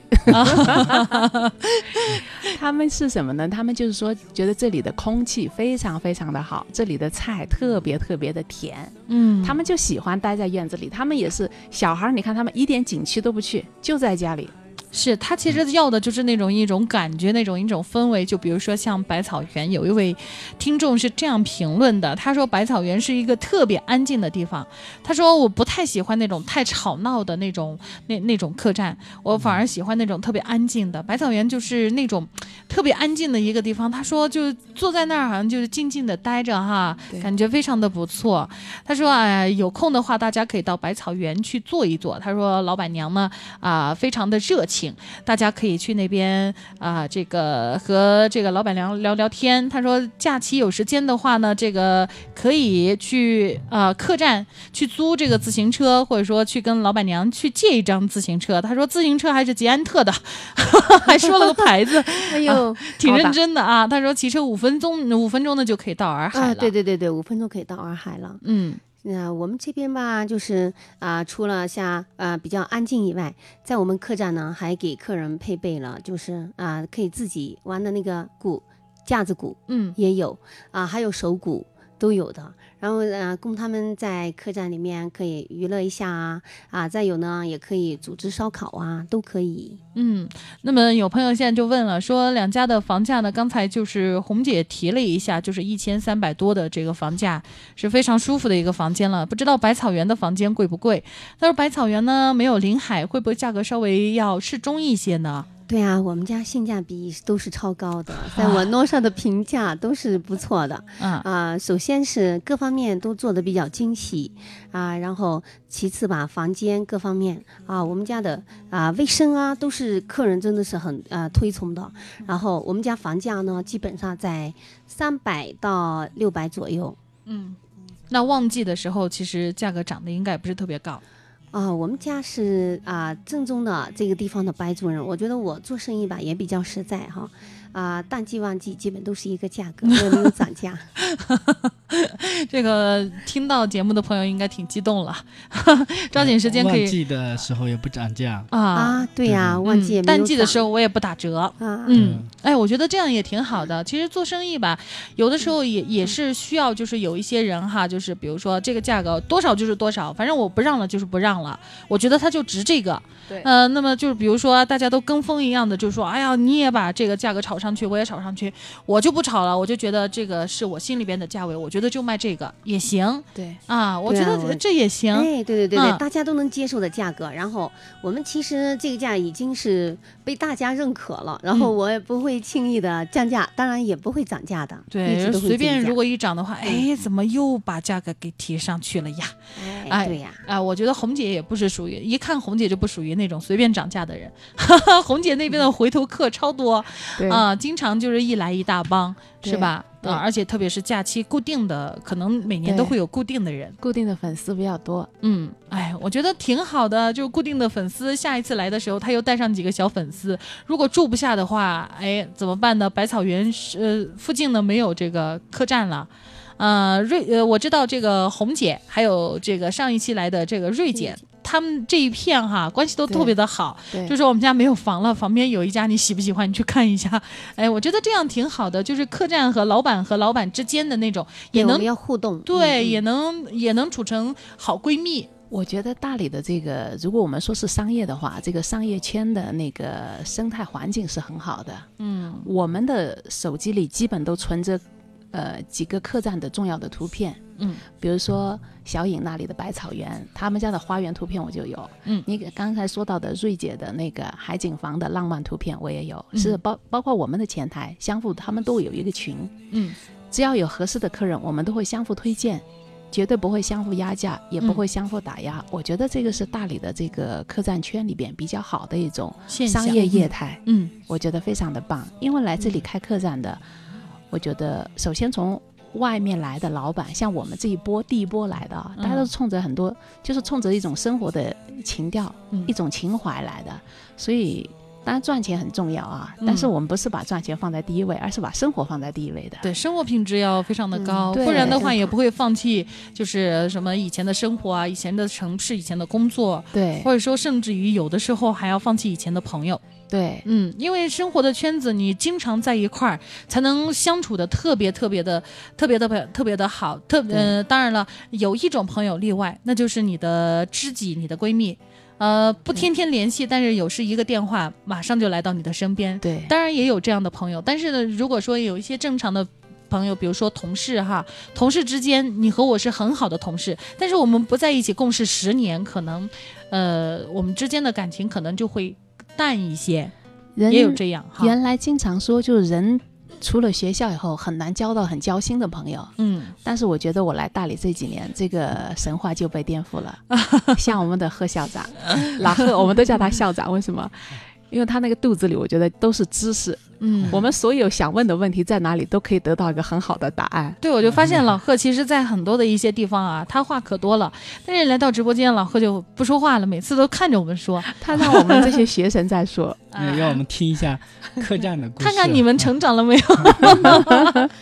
他们是什么呢？他们就是说觉得这里的空气非常非常的好，这里的菜特别特别的甜，他们就喜欢待在院子里。他们也是小孩，你看他们一点景区都不去，就在家里。 是他其实要的就是一种感觉，一种氛围。就比如说像百草园，有一位听众是这样评论的，他说百草园是一个特别安静的地方，他说我不太喜欢那种太吵闹的那种客栈，我反而喜欢那种特别安静的。百草园就是那种特别安静的一个地方，他说就坐在那儿好像就是静静的待着哈，感觉非常的不错。他说有空的话大家可以到百草园去坐一坐，他说老板娘呢非常的热情，大家可以去那边这个和这个老板娘聊聊天。他说假期有时间的话呢，这个可以去客栈去租这个自行车，或者说去跟老板娘去借一张自行车。他说自行车还是捷安特的还说了个牌子哎呦挺认真的啊。他说骑车5分钟呢就可以到洱海了。 对5分钟可以到洱海了。我们这边吧，就是除了像比较安静以外，在我们客栈呢，还给客人配备了，就是可以自己玩的那个鼓，架子鼓，也有还有手鼓、 都有的。然后供他们在客栈里面可以娱乐一下再有呢也可以组织烧烤都可以。 那么有朋友现在就问了，说两家的房价呢，刚才就是红姐提了一下，就是1300多的这个房价是非常舒服的一个房间了，不知道百草园的房间贵不贵？但是百草园呢没有临海，会不会价格稍微要适中一些呢？ 对啊，我们家性价比都是超高的，在网络上的评价都是不错的。首先是各方面都做的比较精细然后其次吧，房间各方面我们家的卫生都是客人真的是很推崇的。然后我们家房价呢，基本上在300到600左右。 那旺季的时候，其实价格涨得应该不是特别高。 我们家是正宗的这个地方的白族人，我觉得我做生意吧也比较实在淡季旺季基本都是一个价格，也没有涨价。 这个听到节目的朋友应该挺激动了，抓紧时间可以。 旺季的时候也不涨价对呀，旺季也没有涨。 淡季的时候我也不打折我觉得这样也挺好的。其实做生意吧，有的时候也是需要，就是有一些人就是比如说这个价格多少就是多少，反正我不让了就是不让了，我觉得它就值这个。 对， 那么就是比如说大家都跟风一样的，就是说哎呀你也把这个价格炒上去，我也炒上去，我就不炒了，我就觉得这个是我心里边的价位，我觉得就卖这个也行。 对我觉得这也行。 对，大家都能接受的价格。然后我们其实这个价已经是被大家认可了，然后我也不会轻易的降价，当然也不会涨价的。 对，随便如果一涨的话，怎么又把价格给提上去了呀？ 对呀。 我觉得红姐也不是属于，一看红姐就不属于那种随便涨价的人。红姐那边的回头客超多经常就是一来一大帮，是吧？而且特别是假期固定的，可能每年都会有固定的人， 固定的粉丝比较多。 我觉得挺好的，就是固定的粉丝，下一次来的时候他又带上几个小粉丝，如果住不下的话，怎么办呢？百草园附近呢没有这个客栈了。我知道这个红姐还有这个上一期来的这个瑞姐，他们这一片关系都特别的好，就说我们家没有房了，房边有一家，你喜不喜欢？你去看一下。我觉得这样挺好的，就是客栈和老板之间的那种也能要互动， 对，也能处成好闺蜜。 我觉得大理的这个，如果我们说是商业的话，这个商业圈的那个生态环境是很好的。我们的手机里基本都存着几个客栈的重要的图片。比如说小颖那里的百草园，他们家的花园图片我就有。你刚才说到的瑞姐的那个海景房的浪漫图片我也有。是包括我们的前台相互他们都有一个群。只要有合适的客人，我们都会相互推荐，绝对不会相互压价，也不会相互打压。我觉得这个是大理的这个客栈圈里边比较好的一种商业业态。我觉得非常的棒。因为来这里开客栈的，我觉得首先从外面来的老板，像我们这一波第一波来的大家都是冲着很多，就是冲着一种生活的情调，一种情怀来的。所以当然赚钱很重要但是我们不是把赚钱放在第一位，而是把生活放在第一位的。 对，生活品质要非常的高，不然的话也不会放弃就是什么以前的生活以前的城市，以前的工作。 对， 或者说甚至于有的时候还要放弃以前的朋友。 对， 因为生活的圈子你经常在一块儿，才能相处的特别的好。当然了，有一种朋友例外，那就是你的知己，你的闺蜜。不天天联系，但是有时一个电话马上就来到你的身边。 对， 当然也有这样的朋友，但是呢，如果说有一些正常的朋友，比如说同事同事之间，你和我是很好的同事，但是我们不在一起共事10年，可能我们之间的感情可能就会淡一些。也有这样原来经常说，就是人除了学校以后很难交到很交心的朋友。但是我觉得我来大理这几年，这个神话就被颠覆了。像我们的贺校长，老贺，我们都叫他校长，为什么？因为他那个肚子里我觉得都是知识。我们所有想问的问题在哪里都可以得到一个很好的答案。 对，我就发现老贺其实在很多的一些地方他话可多了，但是来到直播间老贺就不说话了，每次都看着我们说。 他让我们这些学生在说。 让我们听一下客栈的故事， 看看你们成长了没有。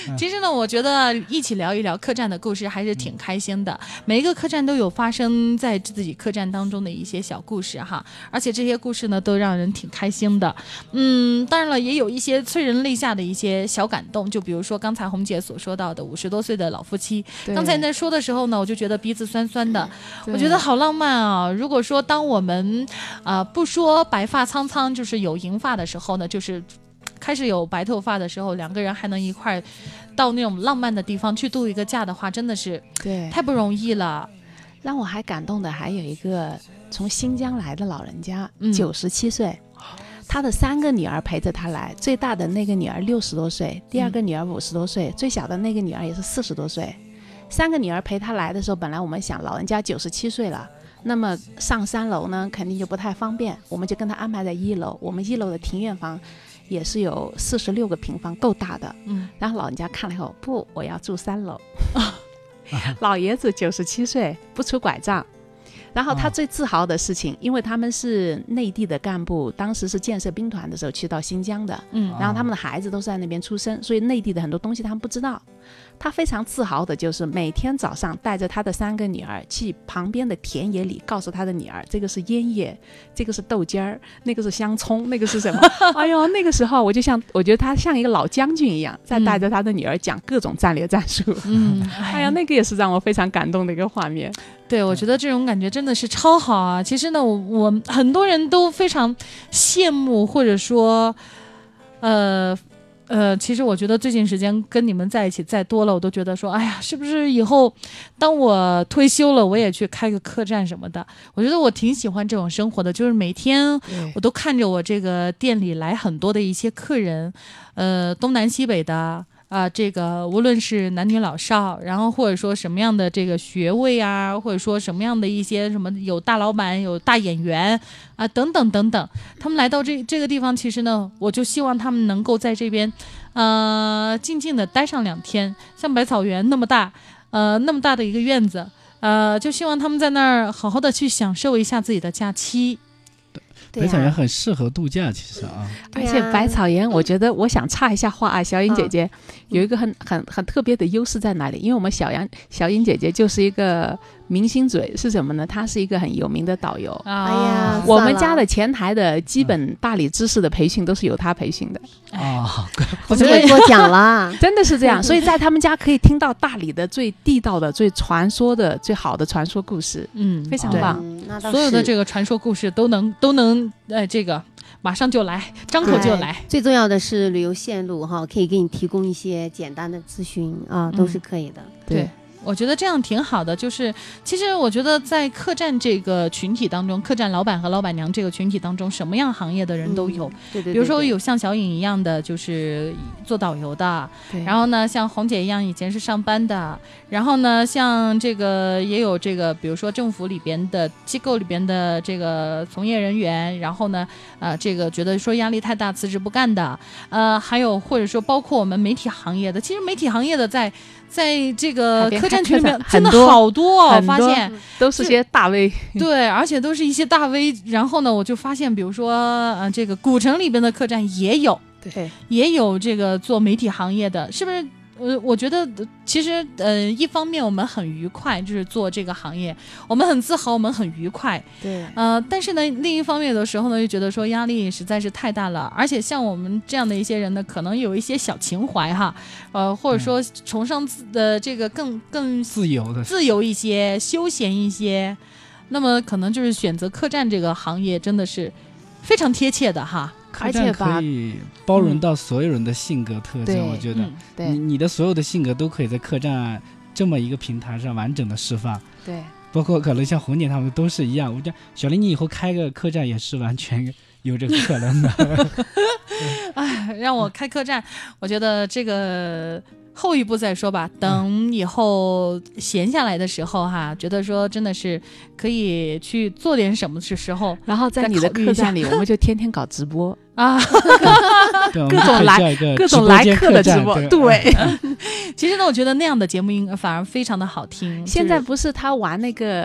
其实呢，我觉得一起聊一聊客栈的故事还是挺开心的。每一个客栈都有发生在自己客栈当中的一些小故事哈，而且这些故事呢都让人挺开心的。当然了，也有一些催人泪下的一些小感动，就比如说刚才红姐所说到的50多岁的老夫妻。刚才在说的时候呢，我就觉得鼻子酸酸的，我觉得好浪漫啊。如果说当我们不说白发苍苍，就是有银发的时候呢，就是开始有白头发的时候，两个人还能一块到那种浪漫的地方去度一个假的话，真的是太不容易了。 让我还感动的还有一个从新疆来的老人家，97岁，他的3个女儿陪着他来，最大的那个女儿60多岁，第二个女儿50多岁，最小的那个女儿也是40多岁。3个女儿陪他来的时候，本来我们想老人家97岁了，那么上3楼呢肯定就不太方便，我们就跟他安排在1楼。我们1楼的庭院房也是有46个平方，够大的。然后老人家看了以后，不，我要住3楼。老爷子97岁，不拄拐杖。然后他最自豪的事情，因为他们是内地的干部，当时是建设兵团的时候去到新疆的，然后他们的孩子都是在那边出生，所以内地的很多东西他们不知道。他非常自豪的就是每天早上带着他的3个女儿去旁边的田野里，告诉他的女儿这个是烟叶，这个是豆尖儿，那个是香葱，那个是什么。哎呦，那个时候我觉得他像一个老将军一样，在带着他的女儿讲各种战略战术。哎呀，那个也是让我非常感动的一个画面。 对，我觉得这种感觉真的是超好啊。其实呢，我很多人都非常羡慕，或者说其实我觉得最近时间跟你们在一起再多了，我都觉得说，哎呀，是不是以后当我退休了，我也去开个客栈什么的。我觉得我挺喜欢这种生活的，就是每天我都看着我这个店里来很多的一些客人，东南西北的。这个无论是男女老少，然后或者说什么样的这个学位啊，或者说什么样的一些什么有大老板有大演员啊等等等等，他们来到这个地方，其实呢，我就希望他们能够在这边静静的待上2天，像百草园那么大的一个院子，就希望他们在那儿好好的去享受一下自己的假期。 百草园很适合度假，其实啊， 而且百草园，我觉得我想插一下话啊，小颖姐姐有一个很特别的优势在哪里？因为我们小颖姐姐就是一个明星嘴，是什么呢？她是一个很有名的导游。 哎呀， 我们家的前台的基本大理知识的培训都是由她培训的。 我觉得多讲了， 真的是这样。所以在他们家可以听到大理的最地道的、最传说的、最好的传说故事。非常棒。 所有的这个传说故事都能这个马上就来，张口就来。 最重要的是旅游线路哈，可以给你提供一些简单的咨询啊，都是可以的。 对。我觉得这样挺好的，就是其实我觉得在客栈这个群体当中，客栈老板和老板娘这个群体当中，什么样行业的人都有。 对， 比如说有像小颖一样的，就是做导游的，然后呢，像红姐一样以前是上班的，然后呢，像这个也有这个，比如说政府里边的机构里边的这个从业人员，然后呢，这个觉得说压力太大辞职不干的，还有或者说包括我们媒体行业的，其实媒体行业的在这个客栈群里面真的好多哦，发现都是些大 V， 对，而且都是一些大 V。然后呢，我就发现，比如说这个古城里边的客栈也有， 对， 也有这个做媒体行业的，是不是？我觉得其实一方面我们很愉快，就是做这个行业，我们很自豪，我们很愉快。 对， 但是呢，另一方面有的时候呢，又觉得说压力实在是太大了，而且像我们这样的一些人呢，可能有一些小情怀哈，或者说崇尚这个更自由一些，休闲一些，那么可能就是选择客栈这个行业真的是非常贴切的哈。 客栈可以包容到所有人的性格特征，我觉得你的所有的性格都可以在客栈这么一个平台上完整的释放。 对， 包括可能像红姐他们都是一样。我觉得小林，你以后开个客栈也是完全有这个可能的。 哎，让我开客栈，我觉得这个后一步再说吧，等以后闲下来的时候哈，觉得说真的是可以去做点什么的时候， 然后在你的客栈里，我们就天天搞直播啊， 各种来客的直播。对， 其实呢，我觉得那样的节目反而非常的好听。 现在不是他玩那个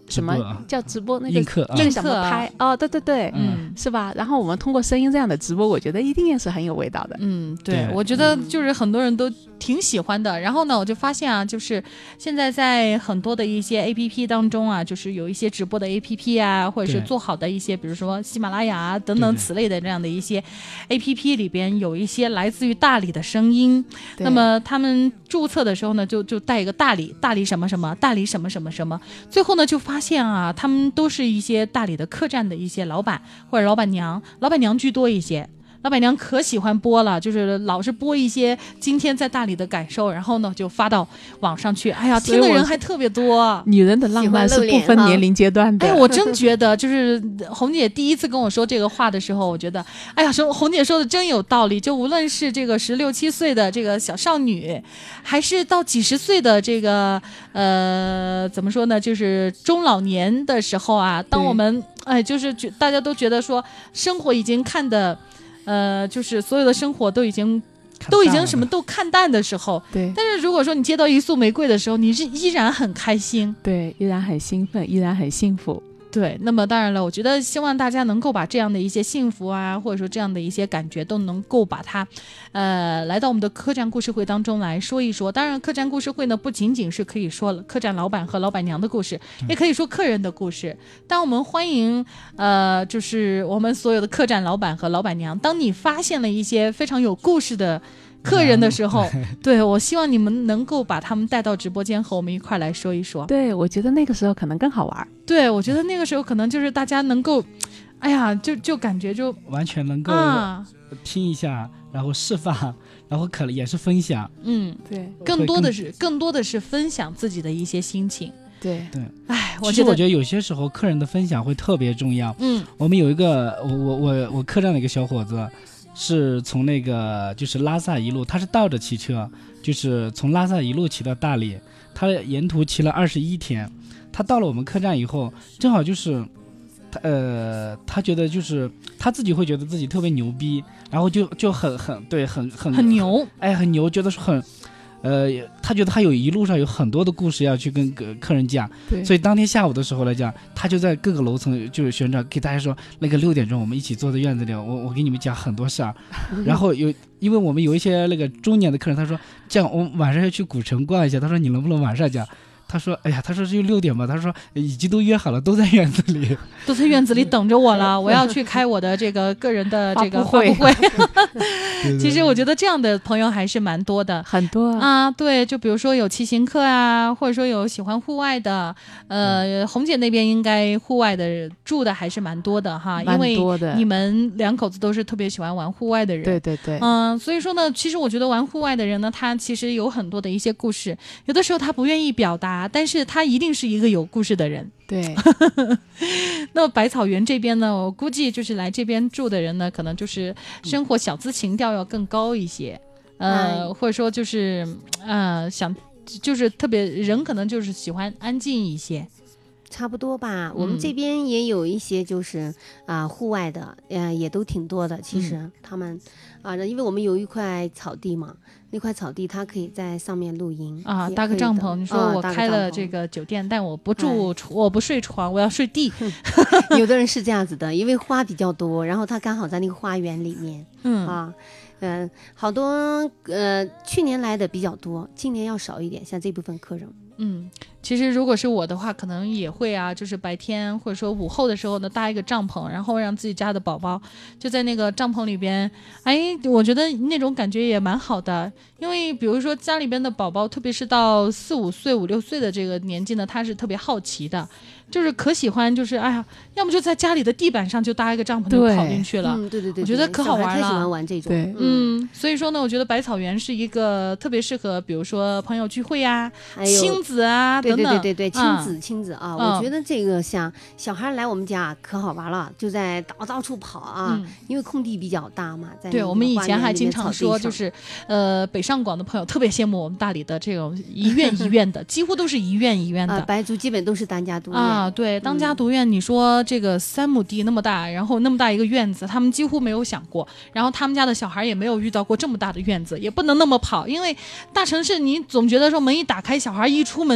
什么叫直播那个映什么拍哦，对对对，是吧？然后我们通过声音这样的直播，我觉得一定也是很有味道的。 对，我觉得就是很多人都挺喜欢的。然后呢，我就发现啊，就是现在在很多的一些 APP 当中啊，就是有一些直播的 APP 啊，或者是做好的一些，比如说喜马拉雅等等此类的这样的一些 APP 里边，有一些来自于大理的声音。那么他们注册的时候呢，就带一个大理什么什么，大理什么什么什么。最后呢，就发现啊，他们都是一些大理的客栈的一些老板或者老板娘居多一些。老板娘可喜欢播了，就是老是播一些今天在大理的感受，然后呢就发到网上去。哎呀，听的人还特别多。 女人的浪漫是不分年龄阶段的。 哎，我真觉得就是红姐第一次跟我说这个话的时候，我觉得，哎呀，红姐说的真有道理。就无论是这个16、17岁的这个小少女，还是到几十岁的这个怎么说呢，就是中老年的时候啊，当我们就是大家都觉得说生活已经看得。就是所有的生活都已经什么都看淡的时候， 对。 但是如果说你接到一束玫瑰的时候，你是依然很开心， 对，依然很兴奋，依然很幸福。 对，那么当然了，我觉得希望大家能够把这样的一些幸福啊，或者说这样的一些感觉，都能够把它，来到我们的客栈故事会当中来说一说。当然，客栈故事会呢，不仅仅是可以说客栈老板和老板娘的故事，也可以说客人的故事。当我们欢迎，就是我们所有的客栈老板和老板娘，当你发现了一些非常有故事的客人的时候，对，我希望你们能够把他们带到直播间和我们一块来说一说。 对，我觉得那个时候可能更好玩。 对，我觉得那个时候可能就是大家能够，哎呀，就感觉就完全能够听一下，然后释放，然后可能也是分享。 对，更多的是分享自己的一些心情。 对， 哎， 其实我觉得有些时候客人的分享会特别重要。我们有一个我客栈的一个小伙子。是从那个就是拉萨一路，他是倒着骑车，就是从拉萨一路骑到大理，他沿途骑了21天。他到了我们客栈以后，正好就是他觉得就是他自己会觉得自己特别牛逼，然后就很牛， 很牛，觉得是很他觉得他一路上有很多的故事要去跟客人讲，所以当天下午的时候来讲，他就在各个楼层就是旋转，给大家说那个6点钟我们一起坐在院子里，我给你们讲很多事儿。然后因为我们有一些那个中年的客人，他说这样我们晚上要去古城逛一下，他说你能不能晚上讲？他说哎呀，他说就6点吧，他说已经都约好了，都在院子里等着我了，我要去开我的这个个人的这个发布会。其实我觉得这样的朋友还是蛮多的， 很多啊。对，就比如说有骑行客啊，或者说有喜欢户外的，红姐那边应该户外的住的还是蛮多的哈，因为你们2口子都是特别喜欢玩户外的人。 对对对， 所以说呢，其实我觉得玩户外的人呢，他其实有很多的一些故事，有的时候他不愿意表达。但是他一定是一个有故事的人。 对。 那么百草园这边呢，我估计就是来这边住的人呢，可能就是生活小资情调要更高一些，或者说就是想就是特别人可能就是喜欢安静一些。 差不多吧，我们这边也有一些就是户外的，也都挺多的。其实他们因为我们有一块草地嘛，那块草地它可以在上面露营搭个帐篷。你说我开了这个酒店，但我不住，我不睡床，我要睡地。 有的人是这样子的，因为花比较多，然后他刚好在那个花园里面。好多去年来的比较多，今年要少一点，像这部分客人。 其实如果是我的话，可能也会就是白天或者说午后的时候呢，搭一个帐篷，然后让自己家的宝宝就在那个帐篷里边。我觉得那种感觉也蛮好的，因为比如说家里边的宝宝，特别是到4、5岁、5、6岁的这个年纪呢，他是特别好奇的，就是可喜欢，就是要么就在家里的地板上就搭一个帐篷就跑进去了。 对， 我觉得可好玩了。 太喜欢玩这种。 对， 所以说呢，我觉得百草园是一个特别适合，比如说朋友聚会呀、亲子啊等等。 对，亲子啊，我觉得这个像小孩来我们家可好玩了，就在到处跑因为空地比较大嘛。 对，我们以前还经常说，就是北上广的朋友特别羡慕我们大理的这种一院的，几乎都是一院的。 白族基本都是当家独院对，当家独院。你说这个3亩地那么大，然后那么大一个院子，他们几乎没有想过，然后他们家的小孩也没有遇到过这么大的院子，也不能那么跑，因为大城市你总觉得说门一打开，小孩一出门就有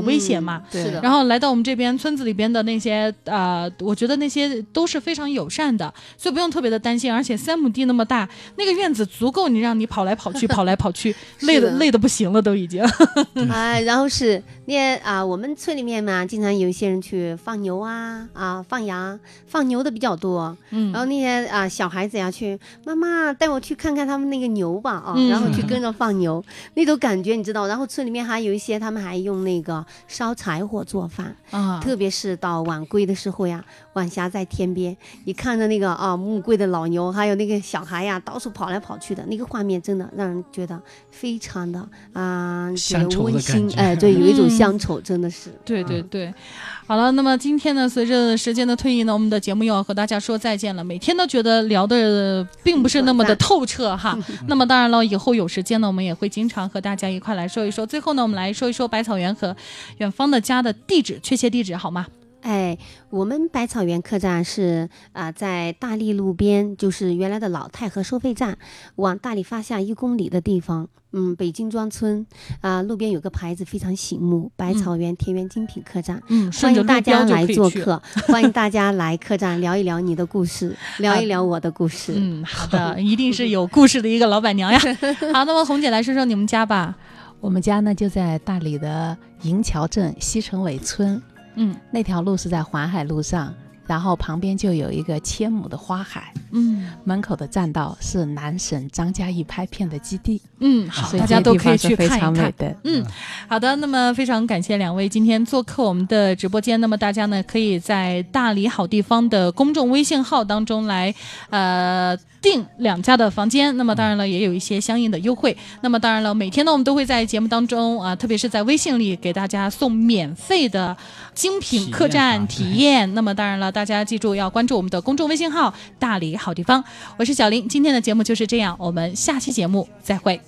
危险嘛。 是的。 然后来到我们这边村子里边的那些我觉得那些都是非常友善的，所以不用特别的担心。而且3亩地那么大，那个院子足够你让你跑来跑去跑来跑去累的不行了都已经。 然后是那我们村里面嘛，经常有一些人去放牛放羊，放牛的比较多。然后那些小孩子呀，去妈妈带我去看看他们那个牛吧然后去跟着放牛，那种感觉你知道。然后村里面还有一些他们还用那个烧柴火做饭特别是到晚归的时候呀，晚霞在天边，你看着那个木柜的老牛，还有那个小孩呀，到处跑来跑去的那个画面，真的让人觉得非常的觉得温馨。对，有一种乡愁，真的是。 对对对。好了，那么今天呢，随着时间的推移呢，我们的节目又要和大家说再见了。每天都觉得聊的并不是那么的透彻哈。那么当然了，以后有时间呢，我们也会经常和大家一块来说一说。最后呢，我们来说一说百草园和远方的家的地址，确切地址好吗？ 我们百草园客栈是在大理路边，就是原来的老太河收费站，往大理发下1公里的地方。北京庄村路边有个牌子非常醒目，百草园田园精品客栈。欢迎大家来做客，欢迎大家来客栈聊一聊你的故事，聊一聊我的故事。 好的，一定是有故事的一个老板娘呀。好，那么红姐来说说你们家吧。 我们家呢就在大理的营桥镇西城尾村。那条路是在环海路上，然后旁边就有一个1000亩的花海。门口的栈道是南省张嘉译拍片的基地。 好，大家都可以去看一看。好的，那么非常感谢2位今天做客我们的直播间。那么大家呢可以在大理好地方的公众微信号当中来订2家的房间，那么当然了也有一些相应的优惠。那么当然了，每天呢我们都会在节目当中特别是在微信里给大家送免费的精品客栈体验。那么当然了，大家记住要关注我们的公众微信号大理好地方。我是小林，今天的节目就是这样，我们下期节目再会。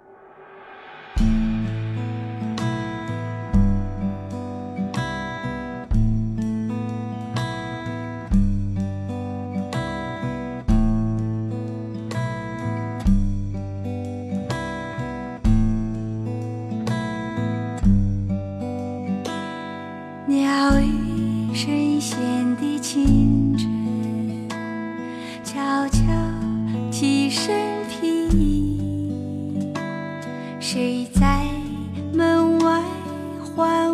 鸟语深陷的清晨，悄悄起身披衣，谁在门外唤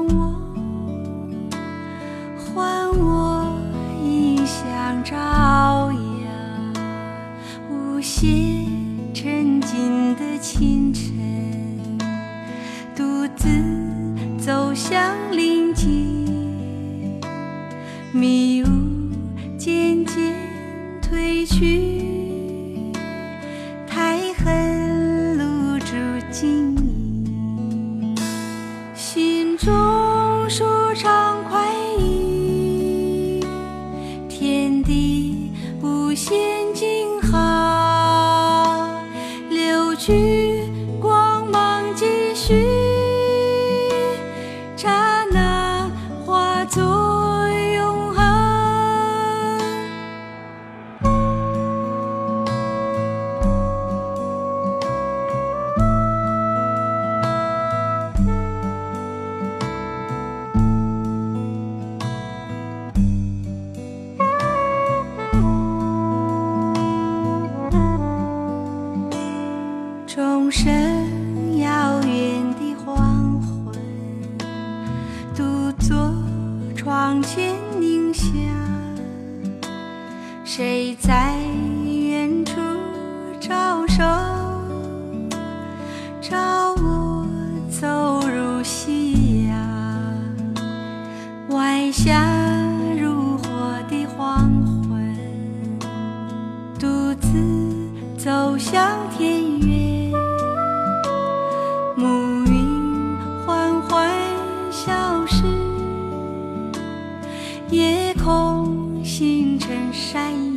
我迎向朝阳。无限沉静的清晨，独自走向林间，迷雾渐渐褪去，苔痕露珠晶莹，心中舒畅快意，天地无限静好，流去光芒继续，刹那化作永恒。钟声遥远的黄昏，独坐窗前凝想，谁在远处招手，朝我走入夕阳。晚霞如火的黄昏，独自走向田园，暮云缓缓消失，夜空星辰闪耀。